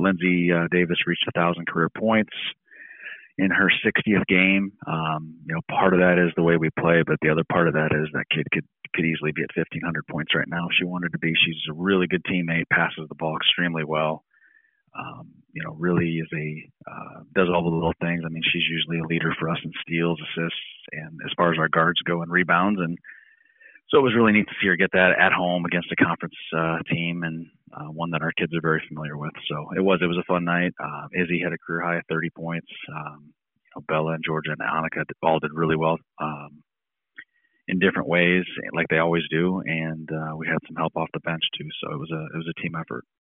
Lindsay Davis reached 1,000 career points in her 60th game. Part of that is the way we play, but the other part of that is that kid could easily be at 1,500 points right now if she wanted to be. She's a really good teammate, passes the ball extremely well. Really is does all the little things. I mean, she's usually a leader for us in steals, assists, and as far as our guards go, and rebounds. And so it was really neat to see her get that at home against a conference team, and one that our kids are very familiar with. So it was a fun night. Izzy had a career high of 30 points. Bella and Georgia and Annika all did really well in different ways, like they always do. And we had some help off the bench too. So it was a team effort.